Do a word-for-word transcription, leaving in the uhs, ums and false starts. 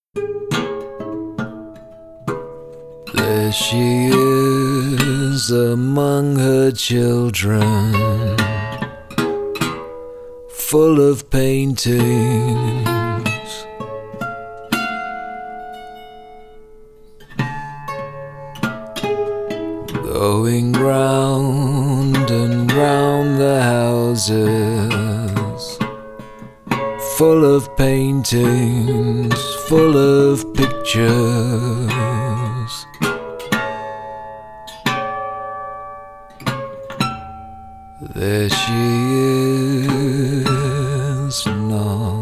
There she is among her children, full of paintings. Going round and round the houses, full of paintings, full of pictures. There she is now.